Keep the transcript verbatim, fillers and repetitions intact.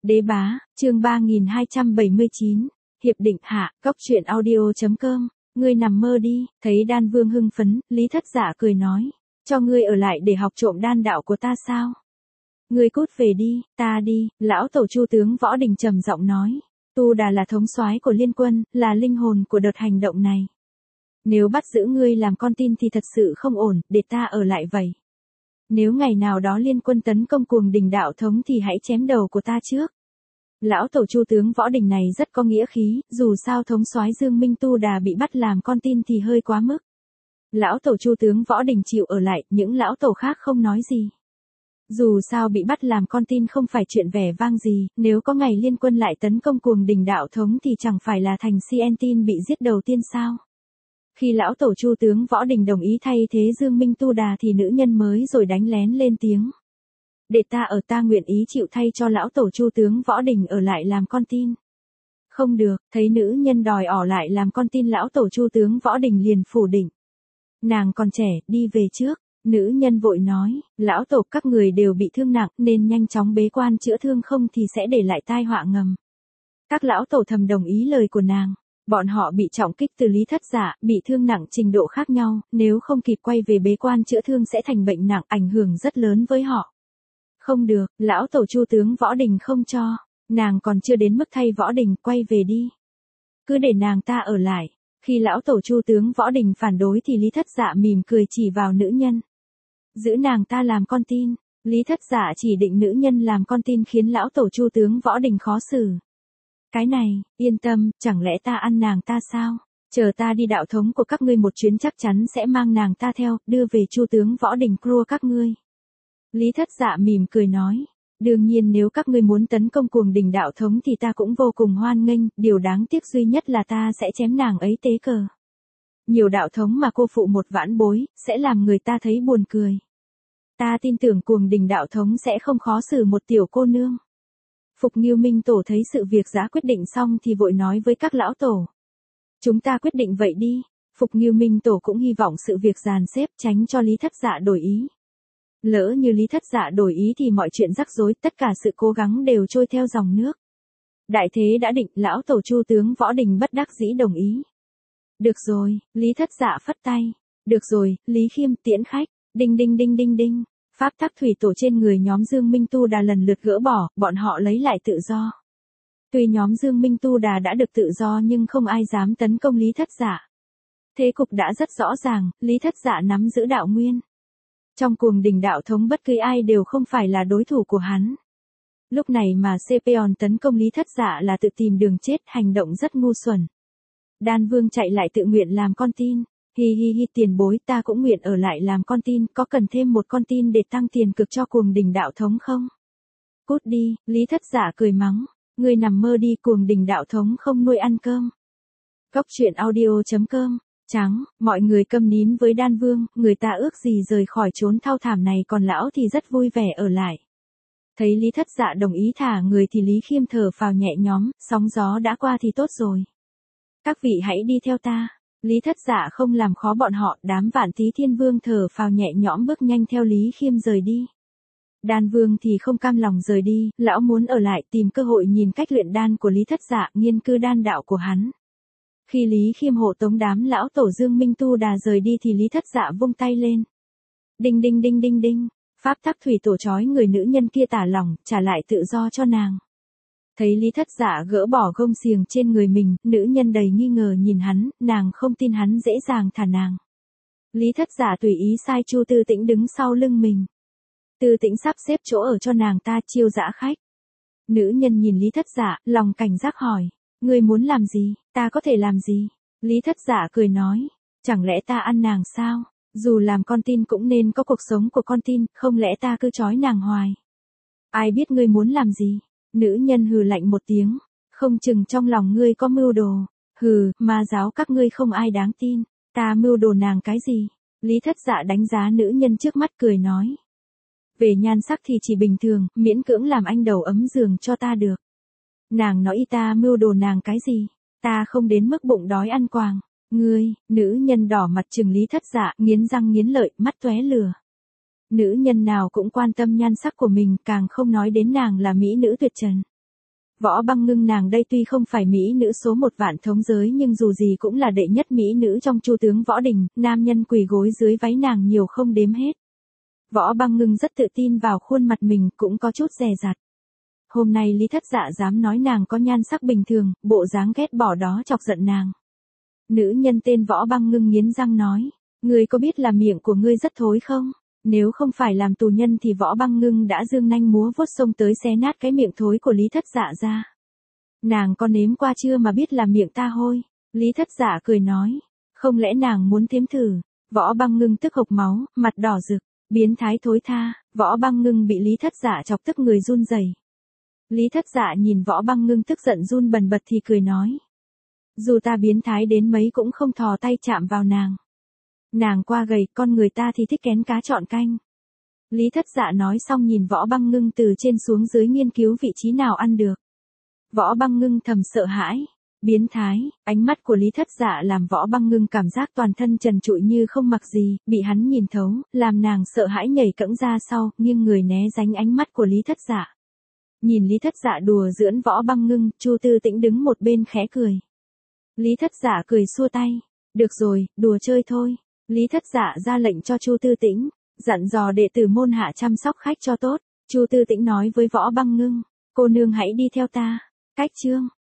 Đế bá, chương ba nghìn hai trăm bảy mươi chín, hiệp định hạ, góc truyện audio.com, ngươi nằm mơ đi, thấy đan vương hưng phấn, Lý Thất Dạ cười nói, cho ngươi ở lại để học trộm đan đạo của ta sao? Ngươi cút về đi, ta đi, lão tổ Chu tướng Võ Đình trầm giọng nói, Tu Đà là thống soái của liên quân, là linh hồn của đợt hành động này. Nếu bắt giữ ngươi làm con tin thì thật sự không ổn, để ta ở lại vậy. Nếu ngày nào đó liên quân tấn công Cuồng Đình đạo thống thì hãy chém đầu của ta trước. Lão tổ Chu tướng Võ Đình này rất có nghĩa khí, dù sao thống soái Dương Minh Tu Đà bị bắt làm con tin thì hơi quá mức. Lão tổ Chu tướng Võ Đình chịu ở lại, những lão tổ khác không nói gì. Dù sao bị bắt làm con tin không phải chuyện vẻ vang gì, nếu có ngày liên quân lại tấn công Cuồng Đình đạo thống thì chẳng phải là thành xê en tin bị giết đầu tiên sao? Khi lão tổ Chu tướng Võ Đình đồng ý thay thế Dương Minh Tu Đà thì nữ nhân mới rồi đánh lén lên tiếng. Để ta ở, ta nguyện ý chịu thay cho lão tổ Chu tướng Võ Đình ở lại làm con tin. Không được, thấy nữ nhân đòi ở lại làm con tin, lão tổ Chu tướng Võ Đình liền phủ định. Nàng còn trẻ, đi về trước. Nữ nhân vội nói, lão tổ các người đều bị thương nặng nên nhanh chóng bế quan chữa thương, không thì sẽ để lại tai họa ngầm. Các lão tổ thầm đồng ý lời của nàng. Bọn họ bị trọng kích từ Lý Thất Dạ, bị thương nặng trình độ khác nhau, nếu không kịp quay về bế quan chữa thương sẽ thành bệnh nặng, ảnh hưởng rất lớn với họ. Không được, lão tổ Chu tướng Võ Đình không cho, nàng còn chưa đến mức thay Võ Đình, quay về đi. Cứ để nàng ta ở lại. Khi lão tổ Chu tướng Võ Đình phản đối thì Lý Thất Dạ mỉm cười chỉ vào nữ nhân. Giữ nàng ta làm con tin. Lý Thất Dạ chỉ định nữ nhân làm con tin khiến lão tổ Chu tướng Võ Đình khó xử. Cái này, yên tâm, chẳng lẽ ta ăn nàng ta sao? Chờ ta đi đạo thống của các ngươi một chuyến chắc chắn sẽ mang nàng ta theo, đưa về Chu tướng Võ Đình crua các ngươi. Lý Thất Dạ mỉm cười nói, đương nhiên nếu các ngươi muốn tấn công Cuồng Đình đạo thống thì ta cũng vô cùng hoan nghênh, điều đáng tiếc duy nhất là ta sẽ chém nàng ấy tế cờ. Nhiều đạo thống mà cô phụ một vãn bối, sẽ làm người ta thấy buồn cười. Ta tin tưởng Cuồng Đình đạo thống sẽ không khó xử một tiểu cô nương. Phục Nghiêu Minh Tổ thấy sự việc đã quyết định xong thì vội nói với các lão tổ. Chúng ta quyết định vậy đi. Phục Nghiêu Minh Tổ cũng hy vọng sự việc dàn xếp tránh cho Lý Thất Dạ đổi ý. Lỡ như Lý Thất Dạ đổi ý thì mọi chuyện rắc rối, tất cả sự cố gắng đều trôi theo dòng nước. Đại thế đã định, lão tổ Chu tướng Võ Đình bất đắc dĩ đồng ý. Được rồi, Lý Thất Dạ phất tay. Được rồi, Lý Khiêm tiễn khách. Đinh đinh đinh đinh đinh. Pháp tắc thủy tổ trên người nhóm Dương Minh Tu Đà lần lượt gỡ bỏ, bọn họ lấy lại tự do. Tuy nhóm Dương Minh Tu Đà đã được tự do nhưng không ai dám tấn công Lý Thất Dạ. Thế cục đã rất rõ ràng, Lý Thất Dạ nắm giữ đạo nguyên. Trong Cuồng Đình đạo thống bất cứ ai đều không phải là đối thủ của hắn. Lúc này mà Sepeon tấn công Lý Thất Dạ là tự tìm đường chết, hành động rất ngu xuẩn. Đan Vương chạy lại tự nguyện làm con tin. Hi hi hi, tiền bối, ta cũng nguyện ở lại làm con tin, có cần thêm một con tin để tăng tiền cực cho Cuồng Đình đạo thống không? Cút đi, Lý Thất Dạ cười mắng, ngươi nằm mơ đi, Cuồng Đình đạo thống không nuôi ăn cơm. Góc truyện audio.com, trắng, mọi người câm nín với Đan Vương, người ta ước gì rời khỏi chốn thao thảm này, còn lão thì rất vui vẻ ở lại. Thấy Lý Thất Dạ đồng ý thả người thì Lý Khiêm thở phào nhẹ nhõm, sóng gió đã qua thì tốt rồi. Các vị hãy đi theo ta. Lý Thất Dạ không làm khó bọn họ, đám Vạn Tý Thiên Vương thở phào nhẹ nhõm bước nhanh theo Lý Khiêm rời đi. Đan Vương thì không cam lòng rời đi, lão muốn ở lại tìm cơ hội nhìn cách luyện đan của Lý Thất Dạ, nghiên cứu đan đạo của hắn. Khi Lý Khiêm hộ tống đám lão tổ Dương Minh Tu Đà rời đi thì Lý Thất Dạ vung tay lên. Đinh đinh đinh đinh đinh, pháp tắc thủy tổ trói người nữ nhân kia tả lỏng, trả lại tự do cho nàng. Thấy Lý Thất Dạ gỡ bỏ gông xiềng trên người mình, nữ nhân đầy nghi ngờ nhìn hắn, nàng không tin hắn dễ dàng thả nàng. Lý Thất Dạ tùy ý sai Chu Tư Tĩnh đứng sau lưng mình. Tư Tĩnh sắp xếp chỗ ở cho nàng ta chiêu dã khách. Nữ nhân nhìn Lý Thất Dạ, lòng cảnh giác hỏi, ngươi muốn làm gì, ta có thể làm gì? Lý Thất Dạ cười nói, chẳng lẽ ta ăn nàng sao? Dù làm con tin cũng nên có cuộc sống của con tin, không lẽ ta cứ trói nàng hoài? Ai biết ngươi muốn làm gì? Nữ nhân hừ lạnh một tiếng, không chừng trong lòng ngươi có mưu đồ. Hừ, ma giáo các ngươi không ai đáng tin, ta mưu đồ nàng cái gì? Lý Thất Dạ đánh giá nữ nhân trước mắt cười nói. Về nhan sắc thì chỉ bình thường, miễn cưỡng làm anh đầu ấm giường cho ta được. Nàng nói y ta mưu đồ nàng cái gì? Ta không đến mức bụng đói ăn quàng. Ngươi, nữ nhân đỏ mặt trừng Lý Thất Dạ, nghiến răng nghiến lợi, mắt tóe lửa. Nữ nhân nào cũng quan tâm nhan sắc của mình, càng không nói đến nàng là mỹ nữ tuyệt trần. Võ Băng Ngưng nàng đây tuy không phải mỹ nữ số một vạn thống giới nhưng dù gì cũng là đệ nhất mỹ nữ trong Chu tướng Võ Đình, nam nhân quỳ gối dưới váy nàng nhiều không đếm hết. Võ Băng Ngưng rất tự tin vào khuôn mặt mình, cũng có chút dè dặt. Hôm nay Lý Thất Dạ dám nói nàng có nhan sắc bình thường, bộ dáng ghét bỏ đó chọc giận nàng. Nữ nhân tên Võ Băng Ngưng nghiến răng nói, ngươi có biết là miệng của ngươi rất thối không? Nếu không phải làm tù nhân thì Võ Băng Ngưng đã dương nanh múa vuốt xông tới xé nát cái miệng thối của Lý Thất Dạ ra. Nàng có nếm qua chưa mà biết là miệng ta hôi? Lý Thất Dạ cười nói, không lẽ nàng muốn thếm thử? Võ Băng Ngưng tức hộc máu, mặt đỏ rực, biến thái thối tha. Võ Băng Ngưng bị Lý Thất Dạ chọc tức người run rẩy. Lý Thất Dạ nhìn Võ Băng Ngưng tức giận run bần bật thì cười nói, dù ta biến thái đến mấy cũng không thò tay chạm vào nàng. Nàng qua gầy, con người ta thì thích kén cá chọn canh. Lý Thất Dạ nói xong nhìn Võ Băng Ngưng từ trên xuống dưới nghiên cứu vị trí nào ăn được. Võ Băng Ngưng thầm sợ hãi. Biến thái, ánh mắt của Lý Thất Dạ làm Võ Băng Ngưng cảm giác toàn thân trần trụi như không mặc gì, bị hắn nhìn thấu, làm nàng sợ hãi nhảy cẫng ra sau, nhưng người né tránh ánh mắt của Lý Thất Dạ. Nhìn Lý Thất Dạ đùa giỡn Võ Băng Ngưng, Chu Tư Tĩnh đứng một bên khẽ cười. Lý Thất Dạ cười xua tay, được rồi, đùa chơi thôi. Lý Thất Dạ ra lệnh cho Chu Tư Tĩnh, dặn dò đệ tử môn hạ chăm sóc khách cho tốt. Chu Tư Tĩnh nói với Võ Băng Ngưng, cô nương hãy đi theo ta. Cách chương